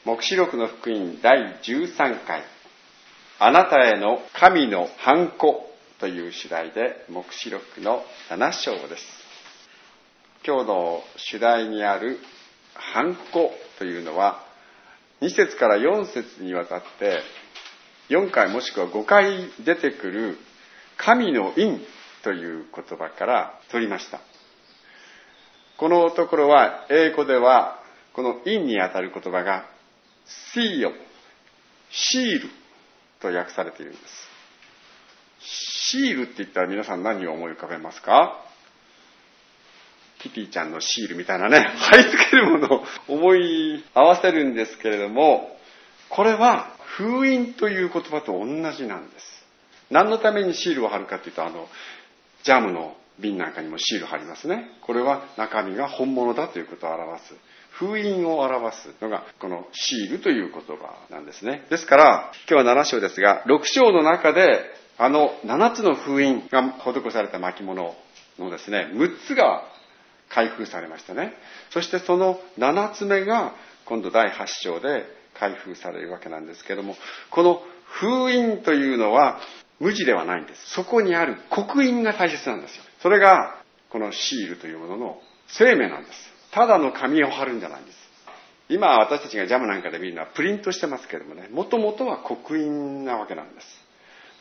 黙示録の福音第13回、あなたへの神のハンコという主題で黙示録の7章です。今日の主題にあるハンコというのは、2節から4節にわたって4回もしくは5回出てくる神の印という言葉から取りました。このところは英語ではこの印にあたる言葉がシールと訳されているんです。シールって言ったら皆さん何を思い浮かべますか？キティちゃんのシールみたいなね、貼り付けるものを思い合わせるんですけれども、これは封印という言葉と同じなんです。何のためにシールを貼るかというと、ジャムの瓶なんかにもシール貼りますね。これは中身が本物だということを表す、封印を表すのがこのシールという言葉なんですね。ですから今日は7章ですが、6章の中で7つの封印が施された巻物のですね、6つが開封されましたね。そしてその7つ目が今度第8章で開封されるわけなんですけれども、この封印というのは無地ではないんです。そこにある刻印が大切なんですよ。それがこのシールというものの生命なんです。ただの紙を貼るんじゃないんです。今私たちがジャムなんかで見るのはプリントしてますけれどもね、もともとは刻印なわけなんです。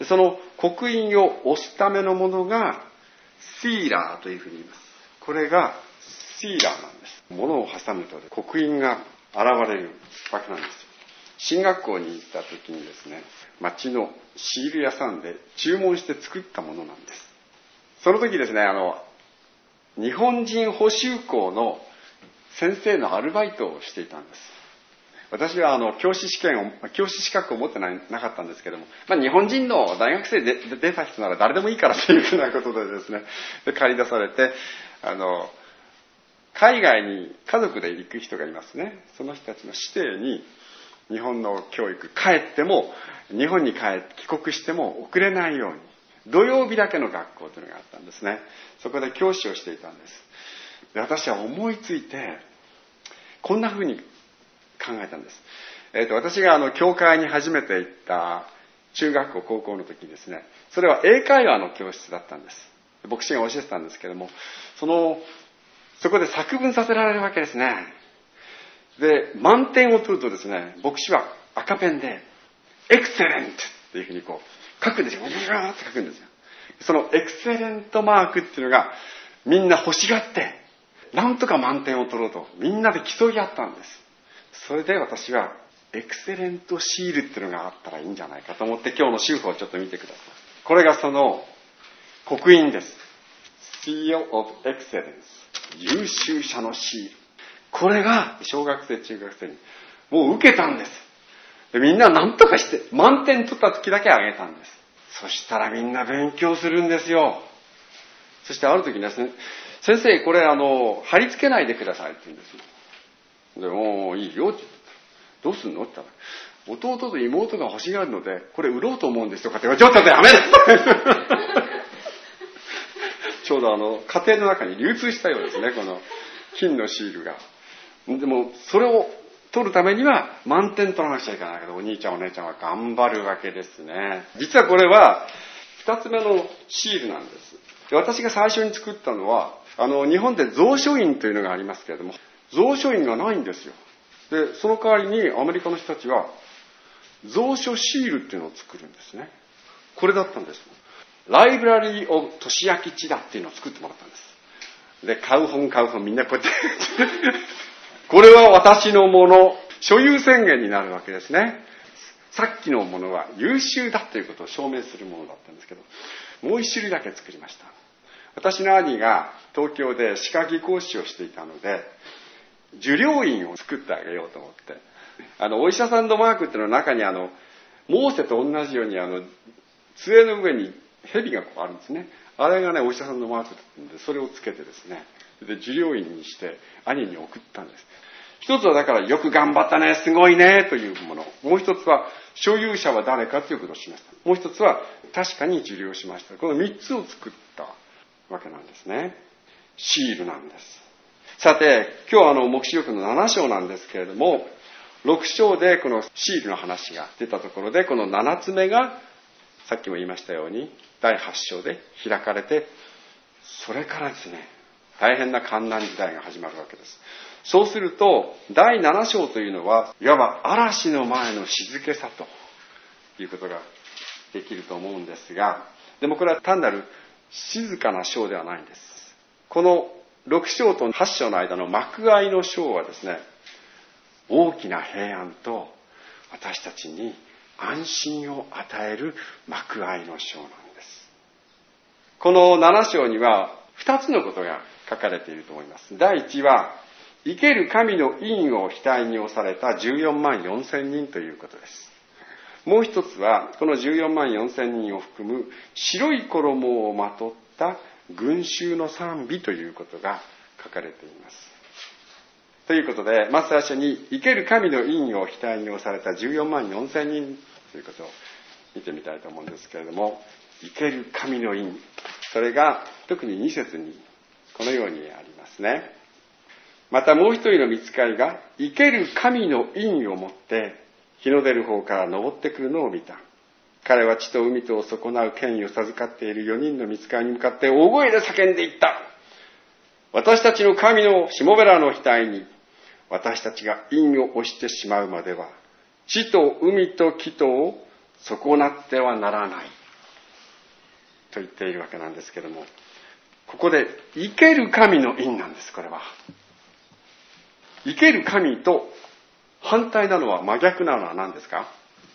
その刻印を押すためのものがシーラーというふうに言います。これがシーラーなんです。物を挟むと刻印が現れるわけなんですよ。進学校に行った時にですね、町のシール屋さんで注文して作ったものなんです。その時ですね、日本人補習校の先生のアルバイトをしていたんです。私は教師資格を持ってなかったんですけども、日本人の大学生で出た人なら誰でもいいからというふうなことでですね、で借り出されて、海外に家族で行く人がいますね。その人たちの指定に日本の教育、帰っても日本に帰国しても遅れないように土曜日だけの学校というのがあったんですね。そこで教師をしていたんです。で、私は思いついてこんなふうに考えたんです。私が教会に初めて行った中学校高校の時にですね、それは英会話の教室だったんです。牧師が教えてたんですけども、そこで作文させられるわけですね。で、満点を取るとですね、牧師は赤ペンでエクセレントっていうふうに書くんですよ。ブワーって書くんですよ。そのエクセレントマークっていうのがみんな欲しがって、なんとか満点を取ろうとみんなで競い合ったんです。それで私はエクセレントシールっていうのがあったらいいんじゃないかと思って、今日の手法をちょっと見てください。これがその刻印です。Seal of Excellence、 優秀者のシール。これが小学生中学生にもう受けたんです。で、みんな何とかして満点取った時だけあげたんです。そしたらみんな勉強するんですよ。そしてある時にですね、先生これ貼り付けないでくださいって言うんですよ。で、もういいよって言った。どうすんのって言ったら、弟と妹が欲しがるのでこれ売ろうと思うんですとかって言われて、ちょっとやめろちょうど家庭の中に流通したようですね、この金のシールが。でもそれを取るためには満点取らなくちゃいけないけど、お兄ちゃんお姉ちゃんは頑張るわけですね。実はこれは2つ目のシールなんです。で、私が最初に作ったのは日本で蔵書院というのがありますけれども、蔵書院がないんですよ。で、その代わりにアメリカの人たちは蔵書シールっていうのを作るんですね。これだったんです。ライブラリー・オブ・トシヤキチダっていうのを作ってもらったんです。で、買う本みんなこうやってこれは私のもの、所有宣言になるわけですね。さっきのものは優秀だということを証明するものだったんですけど、もう一種類だけ作りました。私の兄が東京で歯科技講師をしていたので、受領印を作ってあげようと思って、お医者さんのマークっていうのの中にモーセと同じように杖の上に蛇があるんですね。あれがね、お医者さんのマークだったんで、それをつけてですね、で受領印にして兄に送ったんです。一つはだからよく頑張ったね、すごいねというもの。もう一つは所有者は誰かということをしました。もう一つは確かに受領しました。この三つを作ったわけなんですね。シールなんです。さて、今日は黙示録の7章なんですけれども、 6章でこのシールの話が出たところで、この7つ目がさっきも言いましたように第8章で開かれて、それからですね、大変な患難時代が始まるわけです。そうすると第7章というのはいわば嵐の前の静けさということができると思うんですが、でもこれは単なる静かな章ではないんです。この6章と8章の間の幕間の章はですね、大きな平安と私たちに安心を与える幕間の章なんです。この7章には2つのことが書かれていると思います。第1は生ける神の印を額に押された14万4千人ということです。もう一つはこの14万4千人を含む白い衣をまとった群衆の賛美ということが書かれています。ということで、まず最初に生ける神の印を額に押された14万4千人ということを見てみたいと思うんですけれども、生ける神の印、それが特に2節にこのようにありますね。またもう一人の御使いが生ける神の印を持って日の出る方から昇ってくるのを見た。彼は地と海とを損なう権威を授かっている4人の御使いに向かって大声で叫んでいった。私たちの神のしもべらの額に私たちが印を押してしまうまでは地と海と木とを損なってはならないと言っているわけなんですけれども、ここで生ける神の印なんです。これは生ける神と反対なのは、真逆なのは何ですか？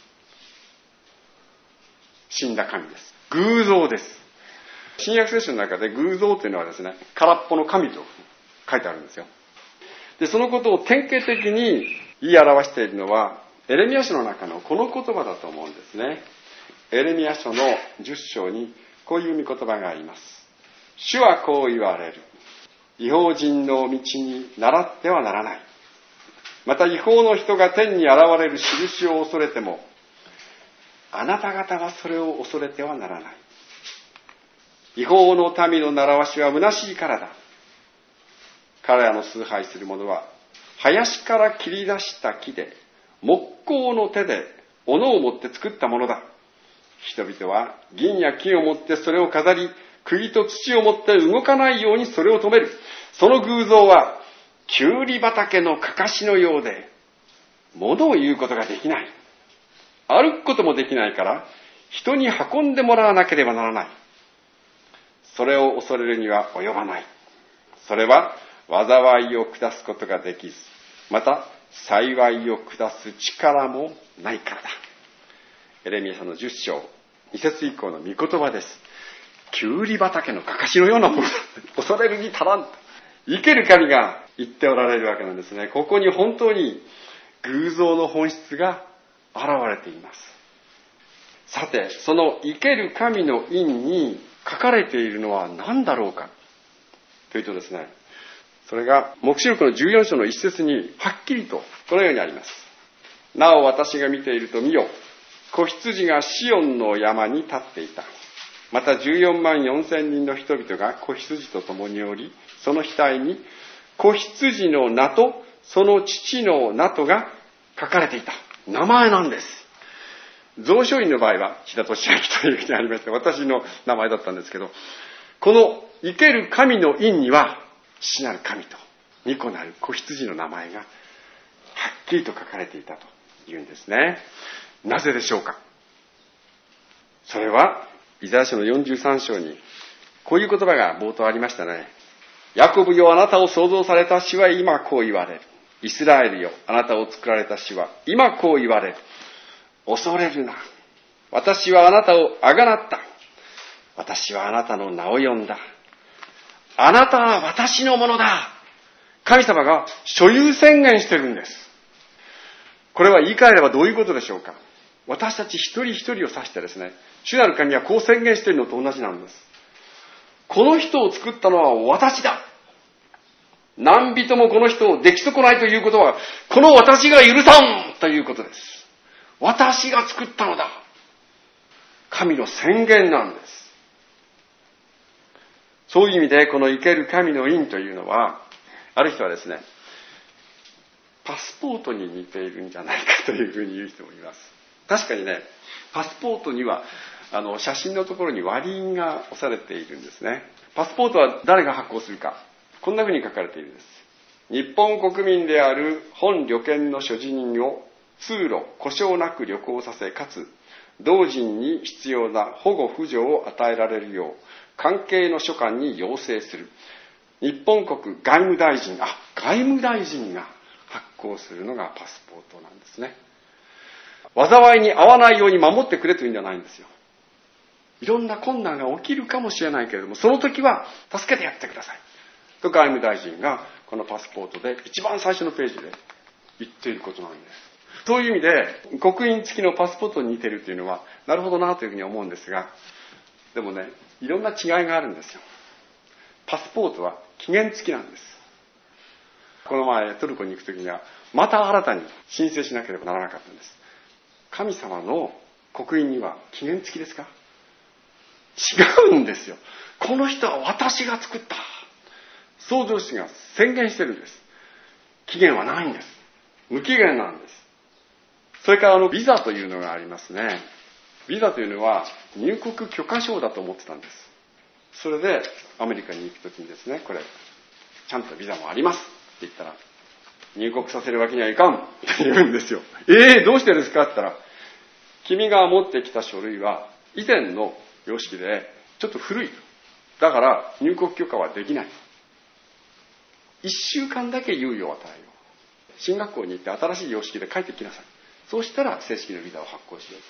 死んだ神です。偶像です。新約聖書の中で偶像というのはですね、空っぽの神と書いてあるんですよ。で、そのことを典型的に言い表しているのはエレミヤ書の中のこの言葉だと思うんですね。エレミヤ書の10章にこういう御言葉があります。主はこう言われる。異邦人の道に倣ってはならない。また異邦の人が天に現れる印を恐れても、あなた方はそれを恐れてはならない。異邦の民の習わしは虚しいからだ。彼らの崇拝する者は林から切り出した木で、木工の手で斧を持って作ったものだ。人々は銀や金を持ってそれを飾り、釘と土を持って動かないようにそれを止める。その偶像はキュウリ畑のかかしのようで、物を言うことができない。歩くこともできないから、人に運んでもらわなければならない。それを恐れるには及ばない。それは災いを下すことができず、また幸いを下す力もないからだ。エレミヤ書の10章2節以降の御言葉です。キュウリ畑のかかしのようなものだ。恐れるに足らん。生ける神が言っておられるわけなんですね。ここに本当に偶像の本質が現れています。さて、その生ける神の印に書かれているのは何だろうかというとですね、それが黙示録の14章の一節にはっきりとこのようにあります。なお私が見ていると見よ、子羊がシオンの山に立っていた。また14万4千人の人々が子羊と共におり、その額に子羊の名とその父の名とが書かれていた。名前なんです。蔵書院の場合は志田敏明というふうにありまして、私の名前だったんですけど、この生ける神の印には父なる神と御子なる子羊の名前がはっきりと書かれていたというんですね。なぜでしょうか。それはイザヤ書の43章にこういう言葉が冒頭ありましたね。ヤコブよ、あなたを創造された主は今こう言われる。イスラエルよ、あなたを作られた主は今こう言われる。恐れるな。私はあなたをあがなった。私はあなたの名を呼んだ。あなたは私のものだ。神様が所有宣言してるんです。これは言い換えればどういうことでしょうか。私たち一人一人を指してですね、主なる神はこう宣言しているのと同じなんです。この人を作ったのは私だ。何人もこの人を出来損ないということは、この私が許さんということです。私が作ったのだ。神の宣言なんです。そういう意味でこの生ける神の印というのは、ある人はですね、 パスポートに似ているんじゃないかというふうに言う人もいます。確かにね、パスポートには写真のところに割り印が押されているんですね。パスポートは誰が発行するか、こんなふうに書かれているんです。日本国民である本旅券の所持人を通路故障なく旅行させ、かつ同人に必要な保護扶助を与えられるよう関係の所管に要請する。日本国外務大臣、外務大臣が発行するのがパスポートなんですね。災いに遭わないように守ってくれというんじゃないんですよ。いろんな困難が起きるかもしれないけれども、その時は助けてやってくださいと外務大臣がこのパスポートで一番最初のページで言っていることなんです。そういう意味で刻印付きのパスポートに似てるというのはなるほどなというふうに思うんですが、でもね、いろんな違いがあるんですよ。パスポートは期限付きなんです。この前トルコに行く時にはまた新たに申請しなければならなかったんです。神様の刻印には期限付きですか？違うんですよ。この人は私が作った。創造主が宣言してるんです。期限はないんです。無期限なんです。それからビザというのがありますね。ビザというのは入国許可証だと思ってたんです。それでアメリカに行くときにですね、これちゃんとビザもありますって言ったら、入国させるわけにはいかんって言うんですよ。どうしてですかって言ったら、君が持ってきた書類は以前の様式でちょっと古い。だから入国許可はできない。1週間だけ猶予を与えよう。進学校に行って新しい様式で帰ってきなさい。そうしたら正式なビザを発行しよ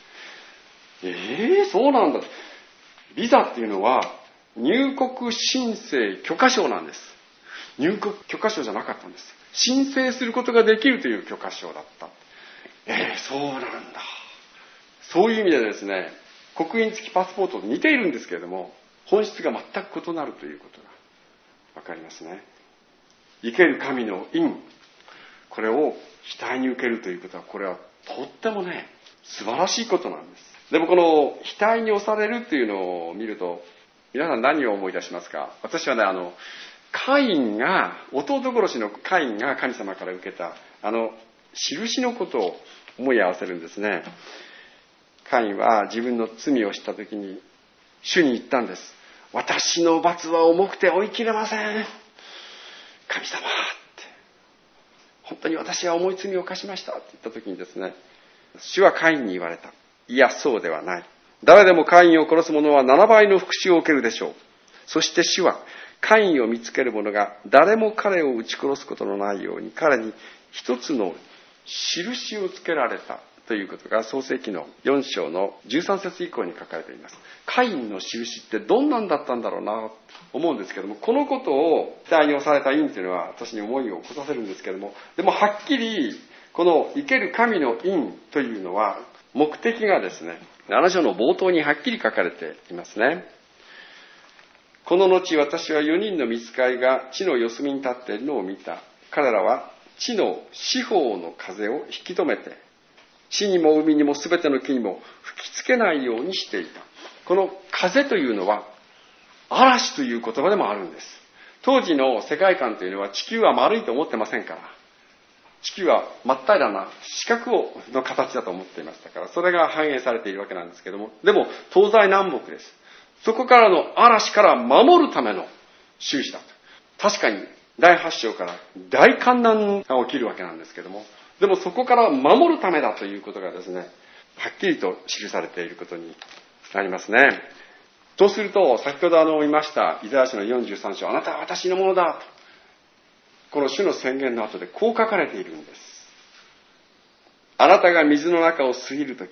う。そうなんだ。ビザっていうのは入国申請許可証なんです。入国許可証じゃなかったんです。申請することができるという許可証だった。そうなんだ。そういう意味でですね、刻印付きパスポートと似ているんですけれども、本質が全く異なるということがわかりますね。生ける神の印、これを額に受けるということは、これはとってもね、素晴らしいことなんです。でもこの額に押されるっていうのを見ると、皆さん何を思い出しますか？私はね、カインが、弟殺しのカインが神様から受けた印のことを思い合わせるんですね。カインは自分の罪をしたときに主に言ったんです。私の罰は重くて追い切れません。神様って、本当に私は重い罪を犯しましたって言ったときにですね、主はカインに言われた。いや、そうではない。誰でもカインを殺す者は7倍の復讐を受けるでしょう。そして主はカインを見つける者が誰も彼を撃ち殺すことのないように彼に一つの印をつけられたということが創世記の4章の13節以降に書かれています。カインの印ってどんなんだったんだろうなと思うんですけども、このことを額に押された印というのは私に思いを起こさせるんですけども、でもはっきりこの生ける神の印というのは目的がですね、7章の冒頭にはっきり書かれていますね。この後私は4人の御使いが地の四隅に立っているのを見た。彼らは地の四方の風を引き止めて、地にも海にもすべての木にも吹きつけないようにしていた。この風というのは嵐という言葉でもあるんです。当時の世界観というのは地球は丸いと思ってませんから、地球は真っ平らな四角の形だと思っていましたから、それが反映されているわけなんですけども、でも東西南北です。そこからの嵐から守るための印だと。確かに第8章から大観難が起きるわけなんですけども、でもそこから守るためだということがですね、はっきりと記されていることになりますね。とすると、先ほど言いましたイザヤ書の43章、あなたは私のものだと。この主の宣言の後でこう書かれているんです。あなたが水の中を過ぎるとき、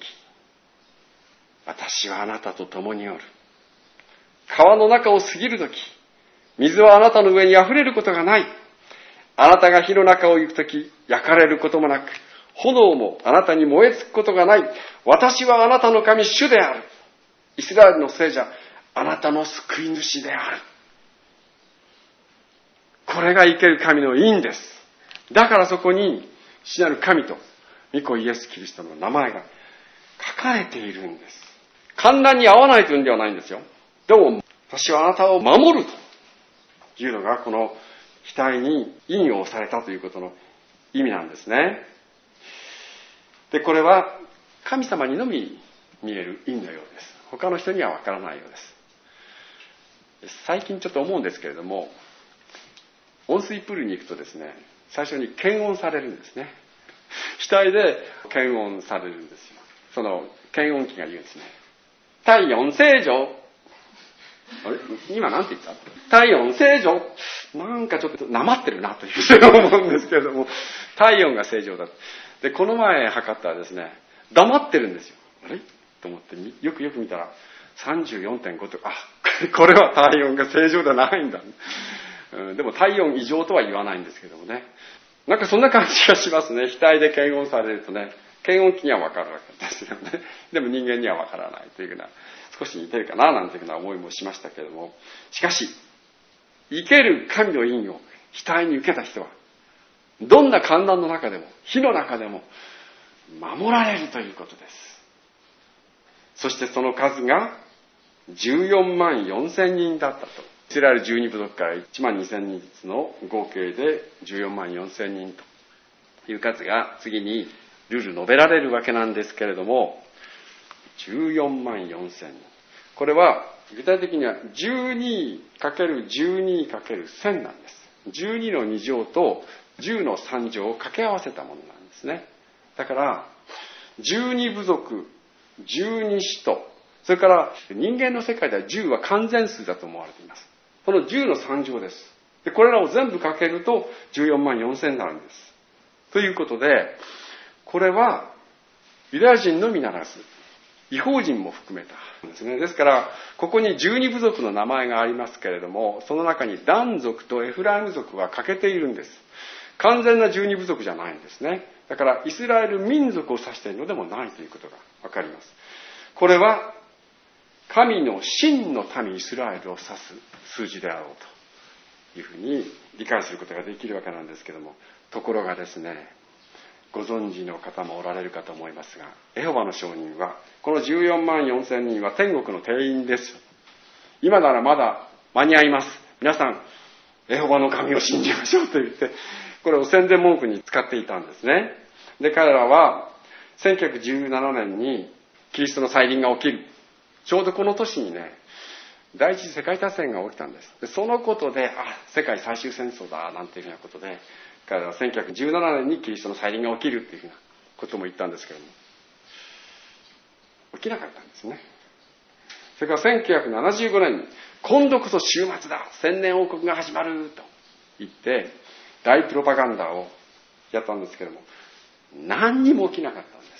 私はあなたと共におる。川の中を過ぎるとき、水はあなたの上に溢れることがない。あなたが火の中を行くとき、焼かれることもなく、炎もあなたに燃え尽くことがない。私はあなたの神主である。イスラエルの聖者、あなたの救い主である。これが生ける神の印です。だからそこに父なる神と御子イエス・キリストの名前が書かれているんです。観覧に合わないというんではないんですよ。でも私はあなたを守るというのがこの額に印を押されたということの意味なんですね。で、これは神様にのみ見える意味のようです。他の人にはわからないようです。最近ちょっと思うんですけれども、温水プールに行くとですね、最初に検温されるんですね。額で検温されるんですよ。その検温器が言うんですね。体温正常。あれ今なんて言った？体温正常。なんかちょっとなまってるなというふうに思うんですけれども、体温が正常だ。で、この前測ったらですね、黙ってるんですよ。あれと思ってよくよく見たら 34.5 とか、これは体温が正常じゃないんだ。でも体温異常とは言わないんですけどもね。なんかそんな感じがしますね。額で検温されるとね、検温器には分かるわけですよね。でも人間には分からないというような、少し似てるかななんていうような思いもしましたけれども、しかし、生ける神の印を額に受けた人は、どんな患難の中でも、火の中でも、守られるということです。そしてその数が14万4千人だったと。イスラエル12部族から1万2千人ずつの合計で14万4千人という数が次にルール述べられるわけなんですけれども、14万4千人。これは具体的には 12×12×1000 なんです。12の2乗と10の3乗を掛け合わせたものなんですね。だから12部族、12使徒、それから人間の世界では10は完全数だと思われています。この10の3乗です。で、これらを全部かけると14万4千になるんです。ということで、これはユダヤ人のみならず、異邦人も含めたんですね。ですから、ここに12部族の名前がありますけれども、その中にダン族とエフライム族は欠けているんです。完全な12部族じゃないんですね。だから、イスラエル民族を指しているのでもないということがわかります。これは、神の真の民イスラエルを指す数字であろうというふうに理解することができるわけなんですけれども、ところがですね、ご存知の方もおられるかと思いますが、エホバの証人は、この14万4千人は天国の定員です。今ならまだ間に合います。皆さん、エホバの神を信じましょうと言って、これを宣伝文句に使っていたんですね。で、彼らは、1917年にキリストの再臨が起きる。ちょうどこの年にね、第一次世界大戦が起きたんです。で、そのことで、世界最終戦争だ、なんていうふうなことで、彼らは1917年にキリストの再臨が起きるっていうふうなことも言ったんですけれども、起きなかったんですね。それから1975年に、今度こそ終末だ、千年王国が始まると言って、大プロパガンダをやったんですけれども、何にも起きなかったんです。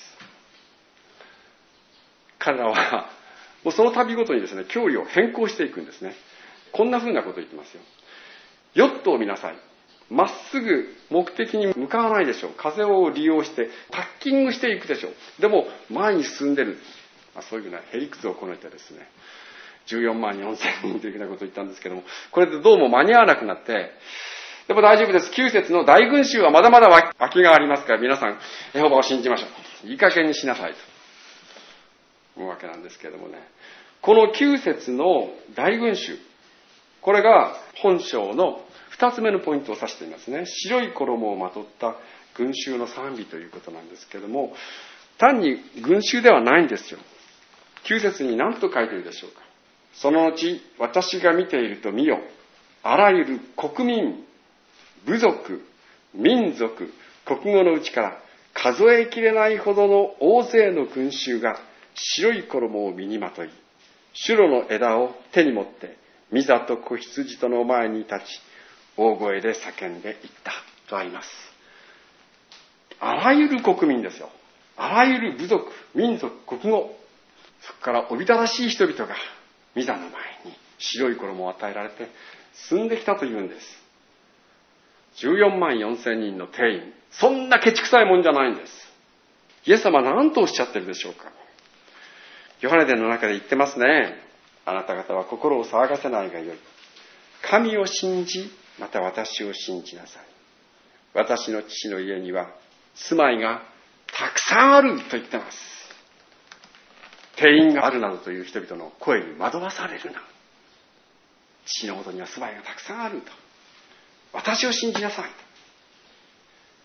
彼らは、もうその度ごとにですね、教理を変更していくんですね。こんな風なことを言ってますよ。ヨットを見なさい。まっすぐ目的に向かわないでしょう。風を利用してタッキングしていくでしょう。でも前に進んでる。そういうふうなへりくつをこねてですね、14万4千人というふうなことを言ったんですけども、これでどうも間に合わなくなって、でも大丈夫です。9節の大群衆はまだまだ空きがありますから、皆さん、エホバを信じましょう。いい加減にしなさいと思うわけなんですけれどもね。この9節の大群衆、これが本章の2つ目のポイントを指していますね。白い衣をまとった群衆の賛美ということなんですけれども、単に群衆ではないんですよ。9節に何と書いているでしょうか。その後、私が見ていると見よ。あらゆる国民、部族、民族、国語のうちから数えきれないほどの大勢の群衆が白い衣を身にまとい、シュロの枝を手に持って、御座と子羊との前に立ち、大声で叫んでいったとあります。あらゆる国民ですよ。あらゆる部族、民族、国語、そこからおびただしい人々が御座の前に白い衣を与えられて進んできたというんです。14万4千人の定員、そんなケチくさいもんじゃないんです。イエス様は何とおっしゃってるでしょうか。ヨハネ伝の中で言ってますね。あなた方は心を騒がせないがよい。神を信じ、また私を信じなさい。私の父の家には住まいがたくさんあると言ってます。定員があるなどという人々の声に惑わされるな。父のもとには住まいがたくさんあると。私を信じなさい。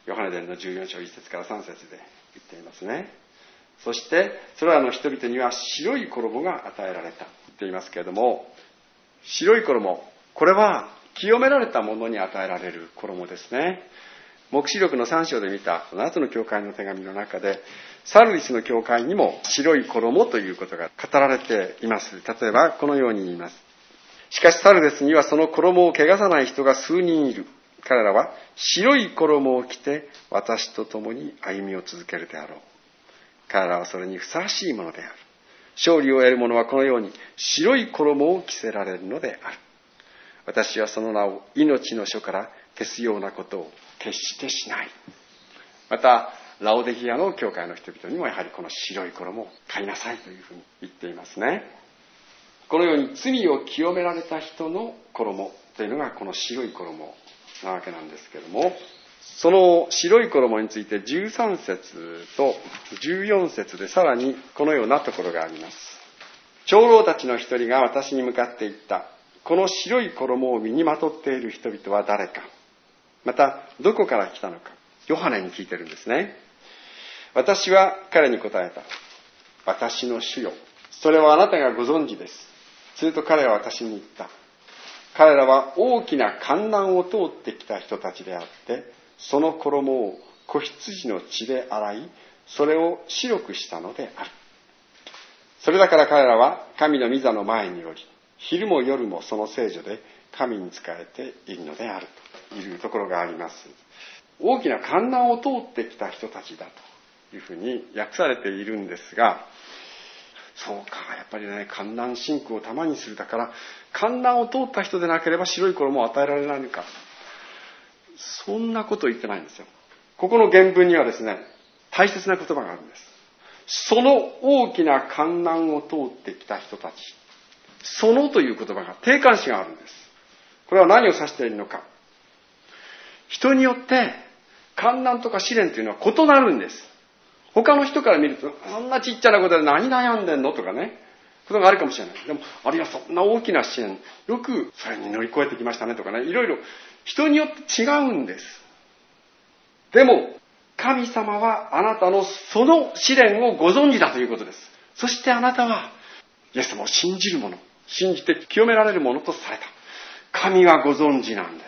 ヨハネ伝の14章1節から3節で言っていますね。そしてそれらの人々には白い衣が与えられたと言っていますけれども、白い衣、これは清められたものに与えられる衣ですね。黙示録の3章で見た7つの教会の手紙の中で、サルディスの教会にも白い衣ということが語られています。例えばこのように言います。しかしサルディスにはその衣を汚さない人が数人いる。彼らは白い衣を着て私と共に歩みを続けるであろう。彼らはそれにふさわしいものである。勝利を得る者はこのように白い衣を着せられるのである。私はその名を命の書から消すようなことを決してしない。またラオデキアの教会の人々にもやはりこの白い衣を買いなさいというふうに言っていますね。このように罪を清められた人の衣というのがこの白い衣なわけなんですけれども、その白い衣について13節と14節でさらにこのようなところがあります。長老たちの一人が私に向かって言った。この白い衣を身にまとっている人々は誰か、またどこから来たのか、ヨハネに聞いてるんですね。私は彼に答えた。私の主よ、それはあなたがご存知です。すると彼は私に言った。彼らは大きな患難を通ってきた人たちであって、その衣を子羊の血で洗い、それを白くしたのである。それだから彼らは神の御座の前におり、昼も夜もその聖所で神に仕えているのであるというところがあります。大きな患難を通ってきた人たちだというふうに訳されているんですが、そうか、やっぱりね、患難信仰を玉にするだから、患難を通った人でなければ白い衣を与えられないのか。そんなことを言ってないんですよ。ここの原文にはですね、大切な言葉があるんです。その大きな患難を通ってきた人たち。そのという言葉が、定冠詞があるんです。これは何を指しているのか。人によって患難とか試練というのは異なるんです。他の人から見ると、そんなちっちゃなことで何悩んでんのとかね、ことがあるかもしれない。でも、あるいはそんな大きな試練、よくそれに乗り越えてきましたねとかね、いろいろ人によって違うんです。でも、神様はあなたのその試練をご存知だということです。そしてあなたは、イエス様を信じる者、信じて清められるものとされた。神はご存知なんです。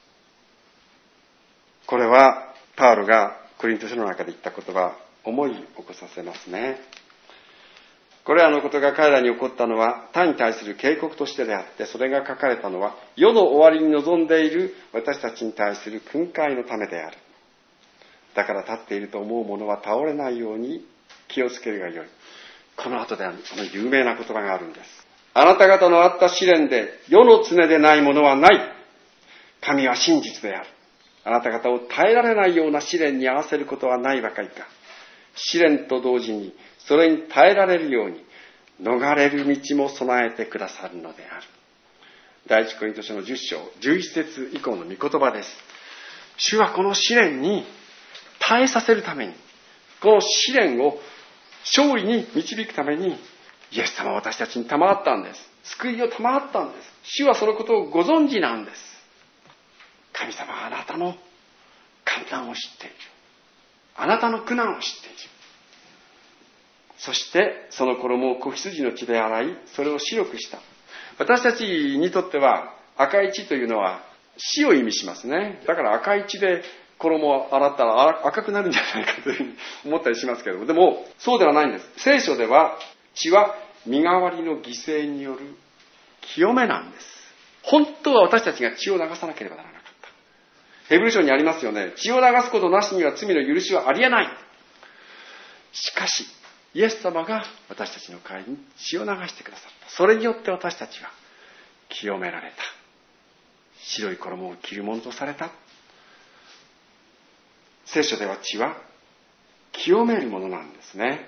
これはパウロがコリント書の中で言った言葉、思い起こさせますね。これらのことが彼らに起こったのは他に対する警告としてであって、それが書かれたのは世の終わりに臨んでいる私たちに対する訓戒のためである。だから立っていると思う者は倒れないように気をつけるがよい。この後でこの有名な言葉があるんです。あなた方のあった試練で世の常でないものはない。神は真実である。あなた方を耐えられないような試練に合わせることはないばかりか。試練と同時にそれに耐えられるように逃れる道も備えてくださるのである。第一コリント書の10章11節以降の御言葉です。主はこの試練に耐えさせるために、この試練を勝利に導くためにイエス様は私たちに賜ったんです。救いを賜ったんです。主はそのことをご存知なんです。神様はあなたの患難を知っている。あなたの苦難を知っている。そしてその衣を子羊の血で洗い、それを白くした。私たちにとっては赤い血というのは死を意味しますね。だから赤い血で衣を洗ったら赤くなるんじゃないかというふうに思ったりしますけれども、でもそうではないんです。聖書では血は身代わりの犠牲による清めなんです。本当は私たちが血を流さなければならなかった。ヘブル書にありますよね。血を流すことなしには罪の許しはありえない。しかしイエス様が私たちの代わりに血を流してくださった。それによって私たちは清められた。白い衣を着るものとされた。聖書では血は清めるものなんですね。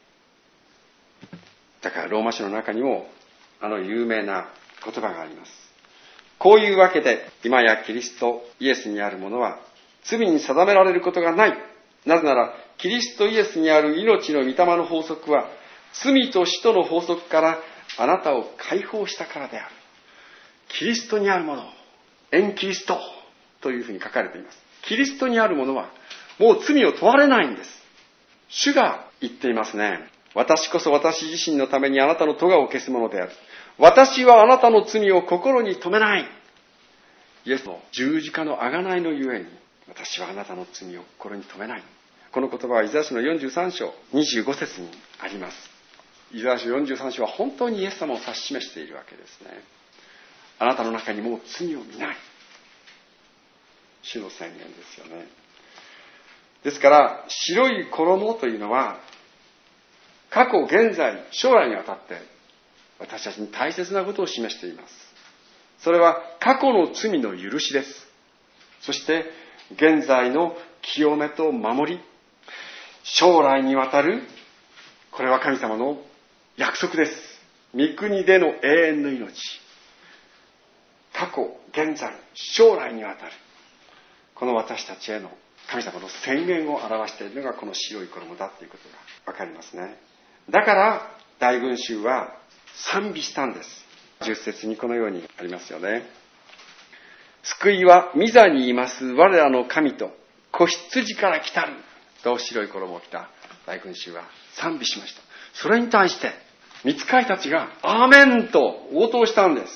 だからローマ書の中にも有名な言葉があります。こういうわけで今やキリストイエスにあるものは罪に定められることがない。なぜならキリストイエスにある命の御霊の法則は罪と死との法則からあなたを解放したからである。キリストにあるもの、エンキリストというふうに書かれています。 キリストにあるものはもう罪を問われないんです。主が言っていますね。私こそ私自身のためにあなたの咎を消すものである。私はあなたの罪を心に留めない。イエスの十字架の贖いのゆえに、私はあなたの罪を心に留めない。この言葉はイザヤ書の43章25節にあります。イザヤ書43章は本当にイエス様を指し示しているわけですね。あなたの中にもう罪を見ない。主の宣言ですよね。ですから、白い衣というのは、過去、現在、将来にわたって、私たちに大切なことを示しています。それは、過去の罪の許しです。そして、現在の清めと守り、将来にわたる、これは神様の約束です。御国での永遠の命。過去、現在、将来にわたる、この私たちへの神様の宣言を表しているのがこの白い衣だということがわかりますね。だから大群衆は賛美したんです。10節にこのようにありますよね。救いは御座にいます我らの神と子羊から来たると白い衣を着た大群衆は賛美しました。それに対して御使いたちがアーメンと応答したんです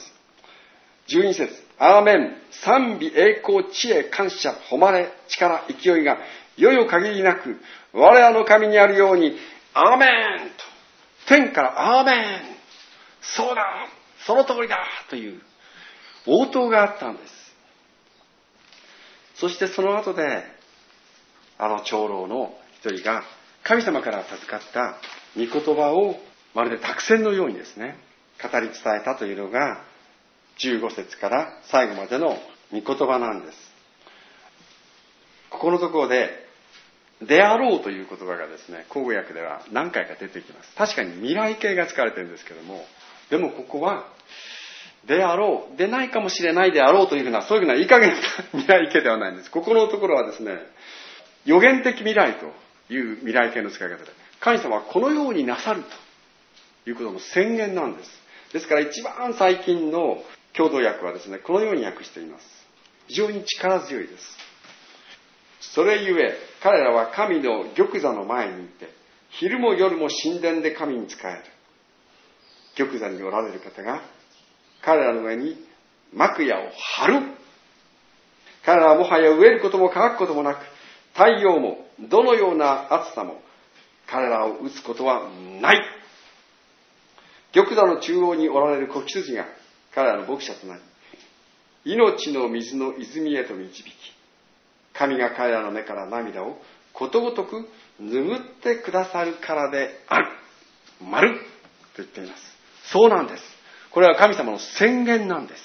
。12節、アーメン、賛美、栄光、知恵、感謝、誉れ、力、勢いが、よよ限りなく、我らの神にあるように、アーメンと、天からアーメン、そうだ、その通りだ、という応答があったんです。そしてその後で、長老の一人が、神様から授かった御言葉を、まるで託宣のようにですね、語り伝えたというのが、15節から最後までの御言葉なんです。ここのところで、であろうという言葉がですね、口語訳では何回か出てきます。確かに未来形が使われてるんですけども、でもここは、であろう、でないかもしれないであろうというふうな、そういうふうないい加減な未来形ではないんです。ここのところはですね、予言的未来という未来形の使い方で、神様はこのようになさるということの宣言なんです。ですから一番最近の共同訳はですね、このように訳しています。非常に力強いです。それゆえ、彼らは神の玉座の前にいて、昼も夜も神殿で神に仕える。玉座におられる方が、彼らの上に幕屋を張る。彼らはもはや飢えることも乾くこともなく、太陽もどのような暑さも彼らを打つことはない。玉座の中央におられる子羊が彼らの牧者となり、命の水の泉へと導き、神が彼らの目から涙をことごとく拭ってくださるからである。丸と言っています。そうなんです。これは神様の宣言なんです。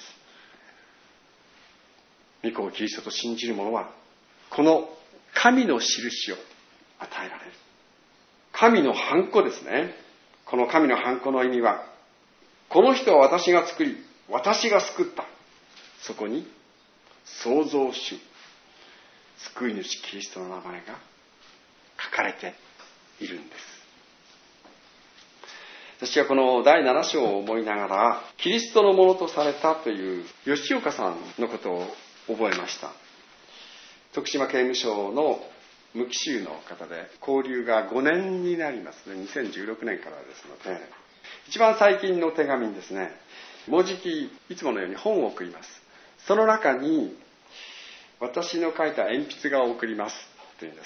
御子をキリストと信じる者は、この神の印を与えられる。神のハンコですね。この神のハンコの意味は、この人は私が作り、私が救った。そこに、創造主、救い主キリストの名前が書かれているんです。私はこの第7章を思いながら、キリストのものとされたという吉岡さんのことを覚えました。徳島刑務所の無期囚の方で、交流が5年になりますね。2016年からですので、一番最近の手紙にですね、もうじきいつものように本を送ります。その中に、私の描いた鉛筆画を送りますというんです。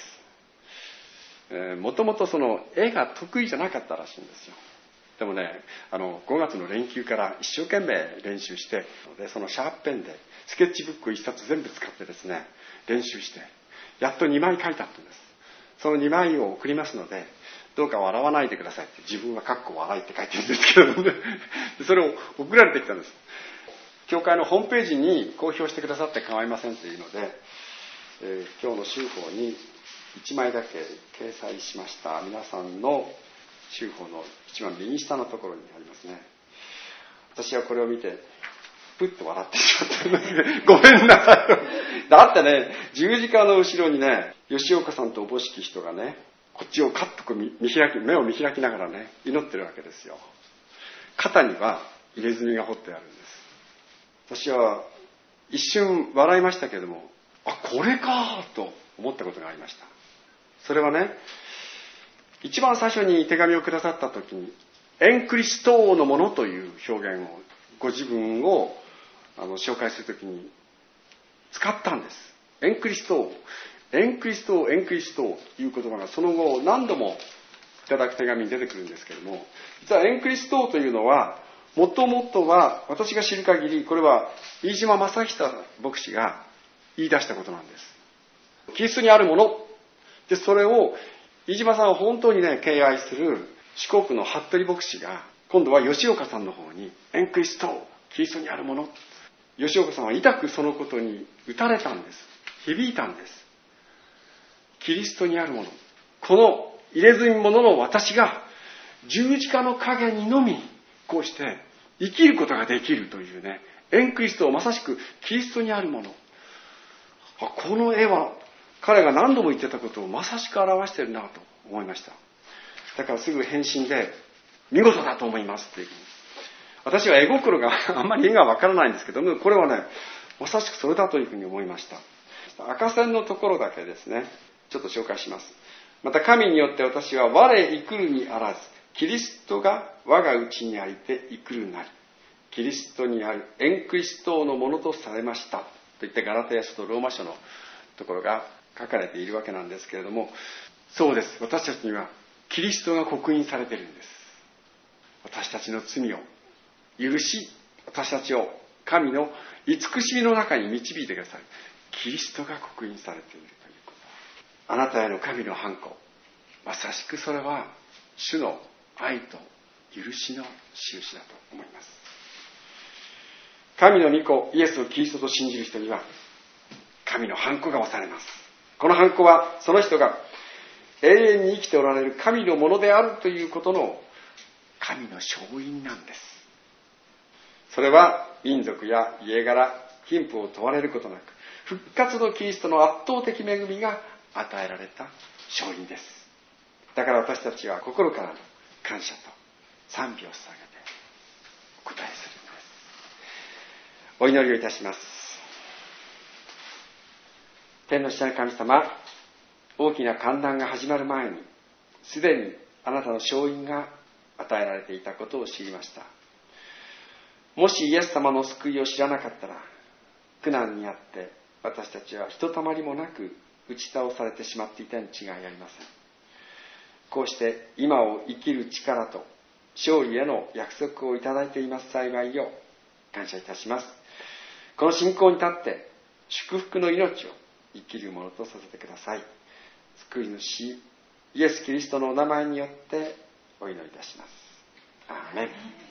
もともとその絵が得意じゃなかったらしいんですよ。でもね、5月の連休から一生懸命練習して、でそのシャープペンでスケッチブックを1冊全部使ってですね、練習して、やっと2枚描いたんです。その2枚を送りますので、どうか笑わないでくださいって自分はかっこ笑いって書いてるんですけれどもね、それを送られてきたんです。教会のホームページに公表してくださって構いませんというので、今日の週報に1枚だけ掲載しました。皆さんの週報の一番右下のところにありますね。私はこれを見てプッと笑ってしまったんですね。ごめんなさい。だってね、十字架の後ろにね、吉岡さんとおぼしき人がね、こっちをカッと目を見開きながらね、祈ってるわけですよ。肩には入れ墨が彫ってあるんです。私は一瞬笑いましたけれども、 これかと思ったことがありました。それはね、一番最初に手紙をくださった時にエンクリストのものという表現を、ご自分を紹介するときに使ったんです。エンクリスト、エンクリスト、エンクリストという言葉がその後何度もいただく手紙に出てくるんですけれども、実はエンクリストというのはもともとは、私が知る限りこれは飯島正久牧師が言い出したことなんです。キリストにあるもので、それを飯島さんを本当にね敬愛する四国の服部牧師が今度は吉岡さんの方にエンクリスト、キリストにあるもの、吉岡さんは痛くそのことに打たれたんです。響いたんです。キリストにあるもの、この入れ墨者の私が十字架の陰にのみこうして生きることができるというね、エンクリストをまさしくキリストにあるもの、この絵は彼が何度も言ってたことをまさしく表しているなと思いました。だからすぐ返信で見事だと思いますっていうふうに。私は絵心があんまり絵がわからないんですけども、これはねまさしくそれだというふうに思いました。赤線のところだけですね、ちょっと紹介します。また神によって私は我生くるにあらず、キリストが我が内にありて生くるなり、キリストにあるエンクリストのものとされましたといって、ガラテヤ書とローマ書のところが書かれているわけなんですけれども、そうです。私たちにはキリストが刻印されているんです。私たちの罪を許し、私たちを神の慈しみの中に導いてください。キリストが刻印されているということ。あなたへの神の判子、まさしくそれは主の愛と許しの印だと思います。神の御子イエスをキリストと信じる人には神の判子が押されます。この判子はその人が永遠に生きておられる神のものであるということの神の勝因なんです。それは民族や家柄、貧富を問われることなく、復活のキリストの圧倒的恵みが与えられた勝因です。だから私たちは心からの感謝と賛美を捧げてお答えするんです。お祈りをいたします。天の父なる神様、大きな観覧が始まる前にすでにあなたの勝因が与えられていたことを知りました。もしイエス様の救いを知らなかったら、苦難にあって私たちはひとたまりもなく打ち倒されてしまっていたに違いありません。こうして今を生きる力と勝利への約束をいただいています幸いを感謝いたします。この信仰に立って祝福の命を生きるものとさせてください。救い主イエス・キリストのお名前によってお祈りいたします。アーメン。